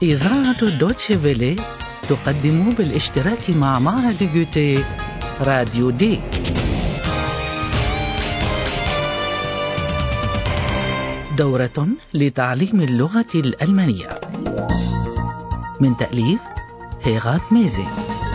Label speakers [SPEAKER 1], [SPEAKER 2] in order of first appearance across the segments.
[SPEAKER 1] إذاعة دوتشي فيلي تقدم بالاشتراك مع معهد جوتيه راديو دي. دورة لتعليم اللغة الألمانية من تأليف هيغات ميزي.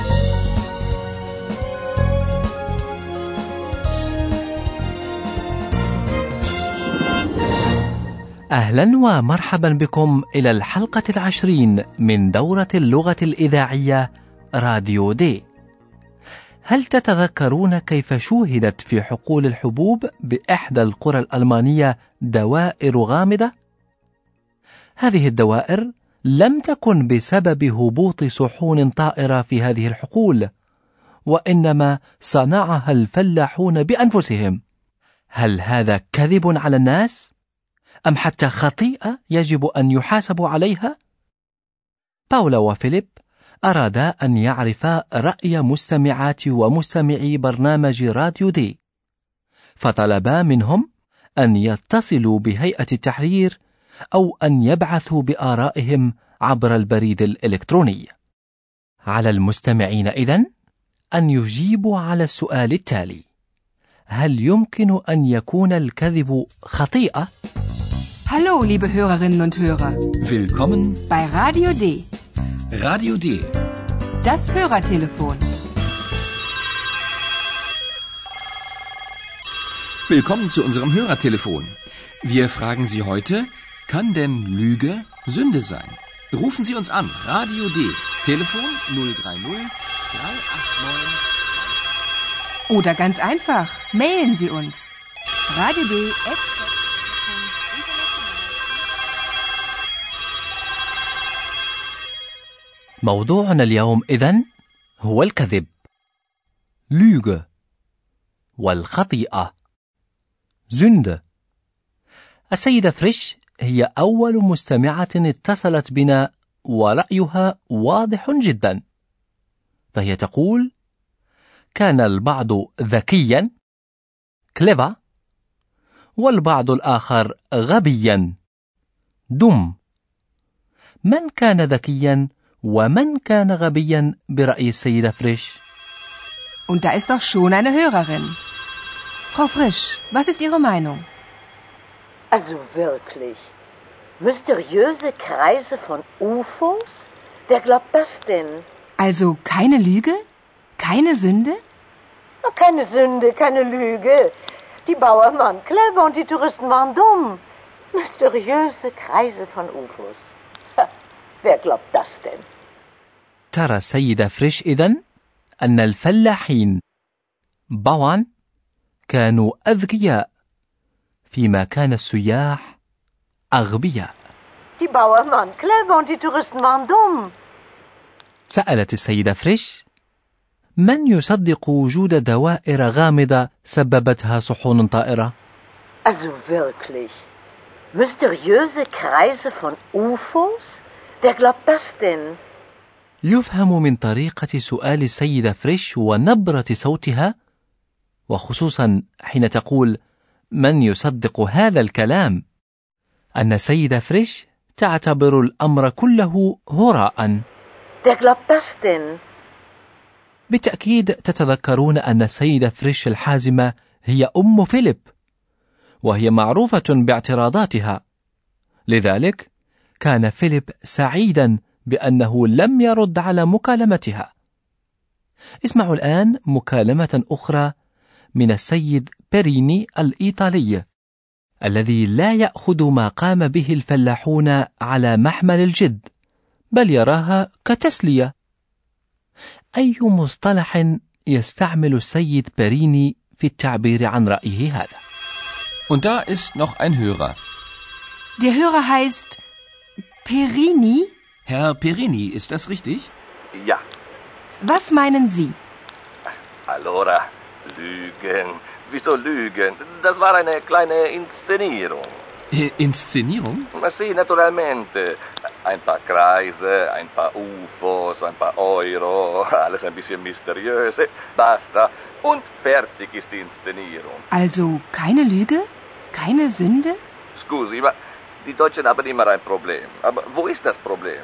[SPEAKER 1] أهلا ومرحبا بكم إلى الحلقة 20 من دورة اللغة الإذاعية راديو دي. هل تتذكرون كيف شوهدت في حقول الحبوب بإحدى القرى الألمانية دوائر غامضة؟ هذه الدوائر لم تكن بسبب هبوط صحون طائرة في هذه الحقول، وإنما صنعها الفلاحون بأنفسهم. هل هذا كذب على الناس؟ أم حتى خطيئة يجب أن يحاسبوا عليها؟ باولا وفيليب أرادا أن يعرفا رأي مستمعات ومستمعي برنامج راديو دي، فطلبا منهم أن يتصلوا بهيئة التحرير أو أن يبعثوا بآرائهم عبر البريد الإلكتروني. على المستمعين إذن أن يجيبوا على السؤال التالي: هل يمكن أن يكون الكذب خطيئة؟
[SPEAKER 2] Hallo, liebe Hörerinnen und Hörer.
[SPEAKER 3] Willkommen
[SPEAKER 2] bei Radio D.
[SPEAKER 3] Radio D.
[SPEAKER 2] Das Hörertelefon.
[SPEAKER 3] Willkommen zu unserem Hörertelefon. Wir fragen Sie heute, kann denn Lüge Sünde sein? Rufen Sie uns an. Radio D. Telefon 030 389.
[SPEAKER 2] Oder ganz einfach, mailen Sie uns. Radio D.
[SPEAKER 1] موضوعنا اليوم إذن هو الكذب، Lüge، والخطيئة، Sünde. السيدة فريش هي أول مستمعة اتصلت بنا، ورأيها واضح جدا. فهي تقول: كان البعض ذكيا clever، والبعض الآخر غبيا dumm. من كان ذكيا ومن كان غبيا برأي السيدة فريش؟
[SPEAKER 2] Und da ist doch schon eine Hörerin. Frau Frisch, was ist Ihre Meinung?
[SPEAKER 4] Also wirklich? Mysteriöse Kreise von UFOs? Wer glaubt das denn?
[SPEAKER 2] Also keine Lüge? Keine Sünde?
[SPEAKER 4] Keine Sünde, keine Lüge. Die Bauern waren clever und die Touristen waren dumm. Mysteriöse Kreise von UFOs. Wer glaubt das denn?
[SPEAKER 1] ترى السيدة فريش إذن أن الفلاحين Bauern كانوا أذكياء، فيما كان السياح أغبياء.
[SPEAKER 4] Die Bauern waren clever und die Touristen waren dumm.
[SPEAKER 1] سألت السيدة فريش: من يصدق وجود دوائر غامضة سببتها صحون طائرة؟
[SPEAKER 4] Also wirklich? Mysteriöse Kreise von UFOs? Wer glaubt das denn?
[SPEAKER 1] يفهم من طريقة سؤال السيدة فريش ونبرة صوتها، وخصوصا حين تقول من يصدق هذا الكلام، أن السيدة فريش تعتبر الأمر كله هراء.
[SPEAKER 4] Wer glaubt das denn?
[SPEAKER 1] بالتأكيد تتذكرون أن السيدة فريش الحازمة هي أم فيليب، وهي معروفة باعتراضاتها. لذلك كان فيليب سعيدا بأنه لم يرد على مكالمتها. اسمعوا الآن مكالمة أخرى من السيد بيريني الإيطالي، الذي لا يأخذ ما قام به الفلاحون على محمل الجد، بل يراها كتسلية. أي مصطلح يستعمل السيد بيريني في التعبير عن رأيه هذا؟
[SPEAKER 3] Und da ist noch ein Hörer.
[SPEAKER 2] Der Hörer heißt Perini?
[SPEAKER 3] Herr Perini, ist das richtig?
[SPEAKER 5] Ja.
[SPEAKER 2] Was meinen Sie?
[SPEAKER 5] Allora, Lügen. Wieso Lügen? Das war eine kleine Inszenierung.
[SPEAKER 3] Inszenierung?
[SPEAKER 5] Sì, naturalmente. Ein paar Kreise, ein paar UFOs, ein paar Euro, alles ein bisschen mysteriös. Basta. Und fertig ist die Inszenierung.
[SPEAKER 2] Also keine Lüge? Keine Sünde?
[SPEAKER 5] Scusi, ma die Deutschen haben immer ein Problem. Aber wo ist das Problem?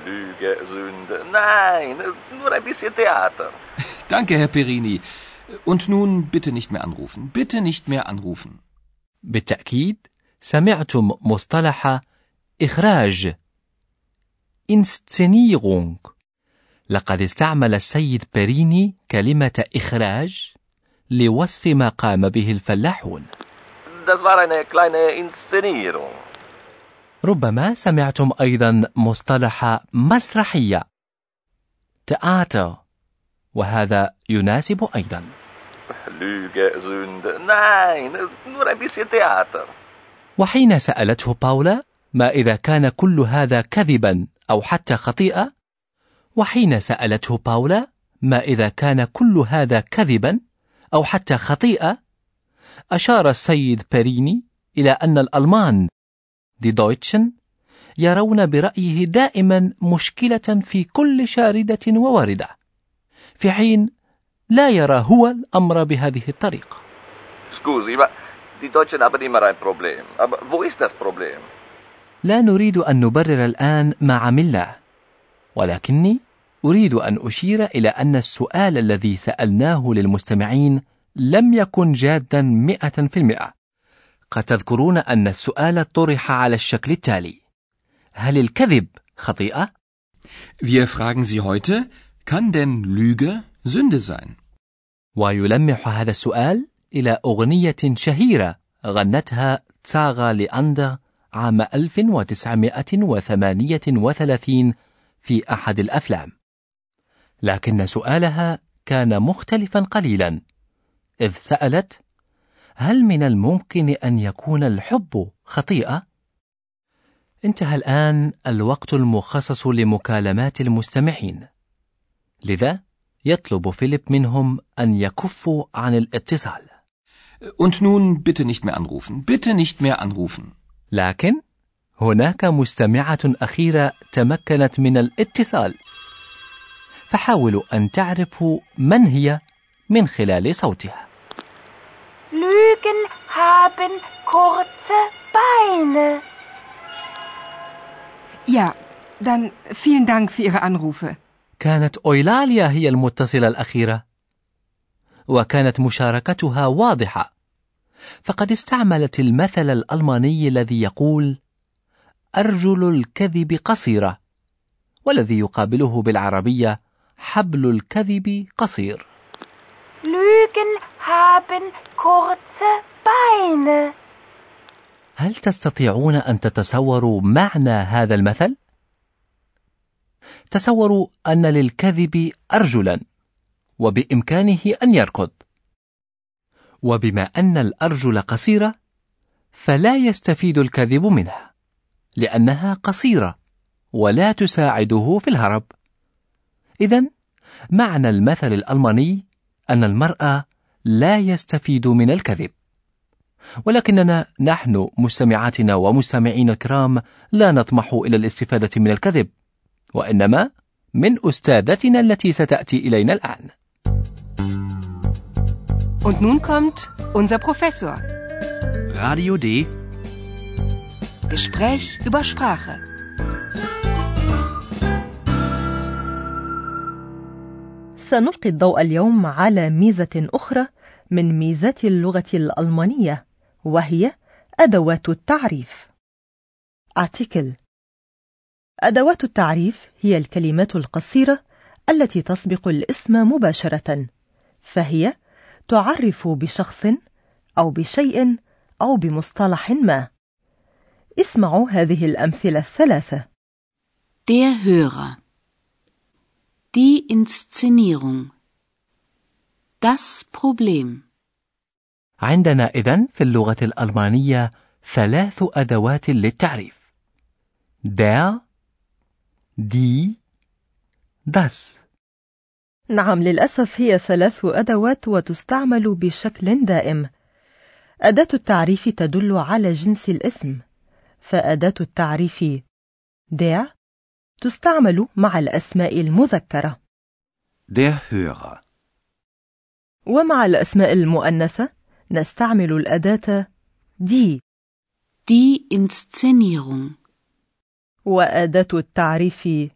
[SPEAKER 5] Lüge, Sünde. Nein, nur ein bisschen Theater.
[SPEAKER 3] Danke, Herr Perini. Und nun bitte nicht mehr anrufen. Bitte nicht mehr anrufen.
[SPEAKER 1] بالتأكيد سمعتم مصطلح إخراج Inszenierung. لقد استعمل السيد بيريني كلمة إخراج لوصف ما قام به الفلاحون.
[SPEAKER 5] Das war eine kleine Inszenierung.
[SPEAKER 1] ربما سمعتم أيضا مصطلح مسرحية تياتر، وهذا يناسب أيضا.
[SPEAKER 5] Lüge, Sünde. Nein, nur ein bisschen Theater.
[SPEAKER 1] وحين سألته باولا ما إذا كان كل هذا كذبا أو حتى خطيئة، وحين سألته باولا ما إذا كان كل هذا كذبا أو حتى خطيئة، أشار السيد بيريني إلى أن الألمان دي دويتشن يرون برأيه دائما مشكلة في كل شاردة وواردة، في حين لا يرى هو الأمر بهذه الطريقة.
[SPEAKER 5] Scusi, ma die Deutschen haben immer ein Problem. Aber wo ist das Problem?
[SPEAKER 1] لا نريد أن نبرر الآن ما عملناه، ولكني أريد أن أشير إلى أن السؤال الذي سألناه للمستمعين لم يكن جادا 100%. قد تذكرون أن السؤال طرح على الشكل التالي: هل الكذب خطيئة؟
[SPEAKER 3] Wir fragen Sie heute, kann denn Lüge Sünde sein?
[SPEAKER 1] ويلمح هذا السؤال إلى أغنية شهيرة غنتها تساغا لأندر عام 1938 في أحد الأفلام، لكن سؤالها كان مختلفا قليلا، إذ سألت: هل من الممكن أن يكون الحب خطيئة؟ انتهى الآن الوقت المخصص لمكالمات المستمعين، لذا يطلب فيليب منهم أن يكفوا عن الاتصال.
[SPEAKER 3] Und nun bitte nicht mehr anrufen. Bitte nicht mehr anrufen.
[SPEAKER 1] لكن هناك مستمعة أخيرة تمكنت من الاتصال، فحاولوا أن تعرفوا من هي من خلال صوتها.
[SPEAKER 6] Lügen haben kurze Beine.
[SPEAKER 2] Ja, dann vielen Dank für Ihre Anrufe.
[SPEAKER 1] كانت أويلاليا هي المتصلة الأخيرة، وكانت مشاركتها واضحة، فقد استعملت المثل الألماني الذي يقول: أرجل الكذب قصيرة، والذي يقابله بالعربية: حبل الكذب قصير.
[SPEAKER 6] Lügen haben kurze Beine.
[SPEAKER 1] هل تستطيعون أن تتصوروا معنى هذا المثل؟ تصوروا أن للكذب أرجلا، وبإمكانه أن يركض، وبما أن الأرجل قصيرة فلا يستفيد الكذب منها، لأنها قصيرة ولا تساعده في الهرب. إذن معنى المثل الألماني أن المرء لا يستفيد من الكذب. ولكننا نحن مستمعاتنا ومستمعين الكرام لا نطمح إلى الاستفادة من الكذب، وإنما من أستاذتنا التي ستأتي إلينا الآن.
[SPEAKER 2] Und nun kommt unser Professor.
[SPEAKER 3] Radio D.
[SPEAKER 2] Gespräch über Sprache.
[SPEAKER 7] سنلقي الضوء اليوم على ميزة أخرى من ميزات اللغة الألمانية، وهي أدوات التعريف. Artikel. أدوات التعريف هي الكلمات القصيرة التي تسبق الاسم مباشرة، فهي تعرف بشخص أو بشيء أو بمصطلح ما. اسمعوا هذه الأمثلة الثلاثة.
[SPEAKER 8] Der Hörer. Die Inszenierung. Das Problem.
[SPEAKER 1] عندنا إذن في اللغة الألمانية 3 أدوات للتعريف: der، die، das.
[SPEAKER 7] نعم، للأسف هي 3 أدوات وتستعمل بشكل دائم. أداة التعريف تدل على جنس الاسم، فأداة التعريف der تستعمل مع الأسماء المذكرة.
[SPEAKER 9] Der Hörer.
[SPEAKER 7] ومع الأسماء المؤنثة نستعمل الأداة die.
[SPEAKER 8] Die Inszenierung.
[SPEAKER 7] وأداة التعريف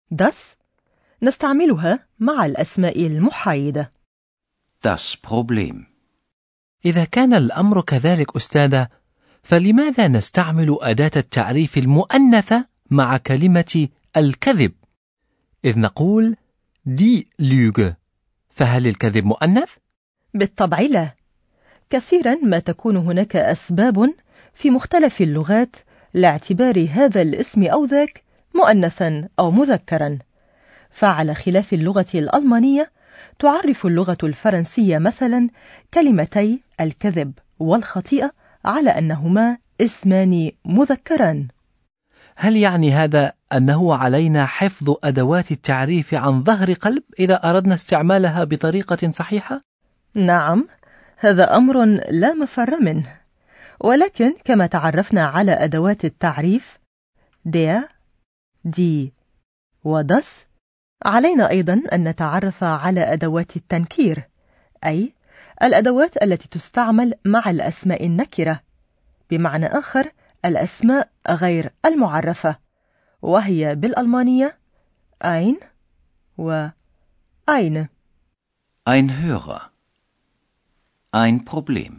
[SPEAKER 7] das نستعملها مع الأسماء المحايدة.
[SPEAKER 9] Das Problem.
[SPEAKER 1] إذا كان الأمر كذلك أستاذة، فلماذا نستعمل أداة التعريف المؤنثة مع كلمة الكذب؟ إذ نقول die Lüge، فهل الكذب مؤنث؟
[SPEAKER 7] بالطبع لا. كثيرا ما تكون هناك أسباب في مختلف اللغات لاعتبار هذا الاسم أو ذاك مؤنثا أو مذكرا. فعلى خلاف اللغة الألمانية، تعرف اللغة الفرنسية مثلا كلمتي الكذب والخطيئة على أنهما اسمان مذكران.
[SPEAKER 1] هل يعني هذا أنه علينا حفظ أدوات التعريف عن ظهر قلب إذا أردنا استعمالها بطريقة صحيحة؟
[SPEAKER 7] نعم، هذا أمر لا مفر منه. ولكن كما تعرفنا على أدوات التعريف der، die و das، علينا أيضا أن نتعرف على أدوات التنكير، أي الأدوات التي تستعمل مع الأسماء النكرة، بمعنى آخر الأسماء غير المعرفة، وهي بالألمانية ein و eine.
[SPEAKER 9] Ein Hörer. Ein Problem.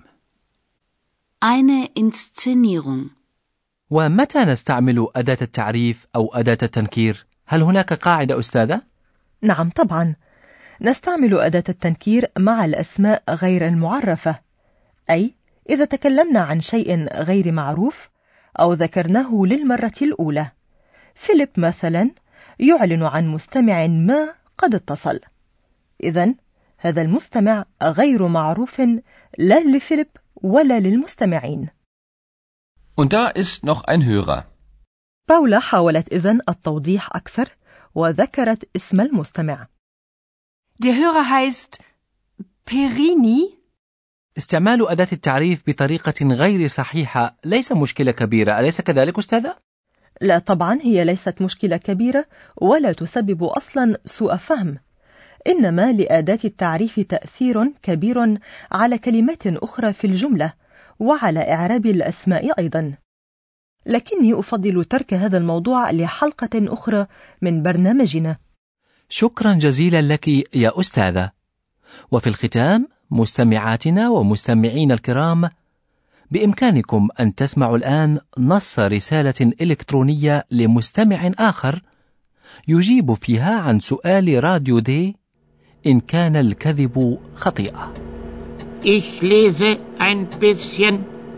[SPEAKER 8] Eine Inszenierung.
[SPEAKER 1] ومتى نستعمل أداة التعريف أو أداة التنكير؟ هل هناك قاعدة أستاذة؟
[SPEAKER 7] نعم طبعا، نستعمل أداة التنكير مع الأسماء غير المعرفة، أي إذا تكلمنا عن شيء غير معروف أو ذكرناه للمرة الأولى. فيليب مثلا يعلن عن مستمع ما قد اتصل، إذن هذا المستمع غير معروف لا لفيليب ولا للمستمعين.
[SPEAKER 3] Und da ist noch ein Hörer.
[SPEAKER 7] باولا حاولت إذن التوضيح أكثر وذكرت اسم المستمع.
[SPEAKER 2] Der Hörer heißt Perini.
[SPEAKER 1] استعمال أداة التعريف بطريقة غير صحيحة ليس مشكلة كبيرة، أليس كذلك أستاذة؟
[SPEAKER 7] لا طبعا، هي ليست مشكلة كبيرة ولا تسبب أصلا سوء فهم، إنما لأداة التعريف تأثير كبير على كلمات أخرى في الجملة وعلى إعراب الأسماء أيضا. لكني أفضل ترك هذا الموضوع لحلقة أخرى من برنامجنا.
[SPEAKER 1] شكرا جزيلا لك يا أستاذة. وفي الختام، مستمعاتنا ومستمعين الكرام، بإمكانكم أن تسمعوا الآن نص رسالة إلكترونية لمستمع آخر يجيب فيها عن سؤال راديو دي: إن كان الكذب خطيئة.
[SPEAKER 10] Ich lese ein bisschen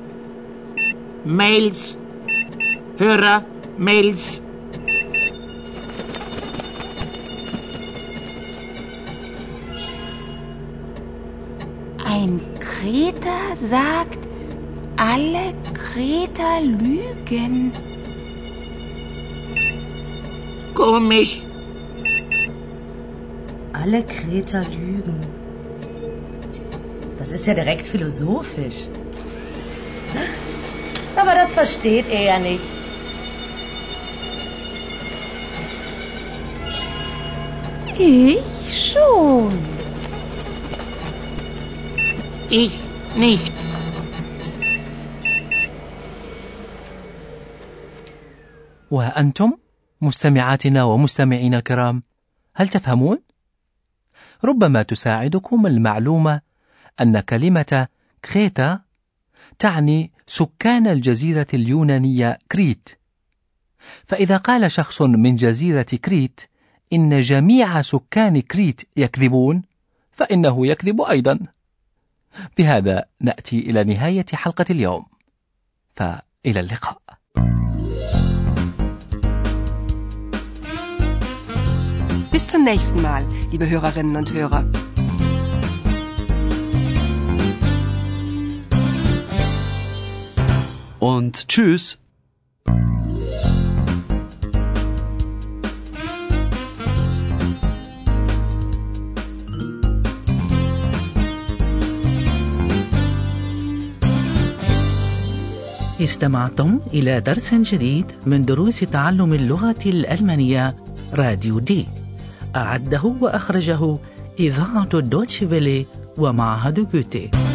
[SPEAKER 10] Mails, Hörer-Mails.
[SPEAKER 6] Ein Kreter sagt, alle Kreter lügen.
[SPEAKER 10] Komisch.
[SPEAKER 11] Alle Kreter lügen. Das ist ja direkt philosophisch. Aber das versteht er ja nicht.
[SPEAKER 6] Ich schon.
[SPEAKER 10] Ich nicht.
[SPEAKER 1] وأنتم مستمعاتنا ومستمعين الكرام، هل تفهمون؟ ربما تساعدكم المعلومة أن كلمة كريتا تعني سكان الجزيرة اليونانية كريت، فإذا قال شخص من جزيرة كريت إن جميع سكان كريت يكذبون، فإنه يكذب أيضا. بهذا نأتي إلى نهاية حلقة اليوم، فإلى اللقاء.
[SPEAKER 2] Bis zum nächsten Mal, liebe Hörerinnen und Hörer.
[SPEAKER 12] Und tschüss.
[SPEAKER 13] استمعتم إلى درس جديد من دروس تعلم اللغة الألمانية راديو دي. أعده وأخرجه إذاعة دوتشي فيلي ومعهد جوتي.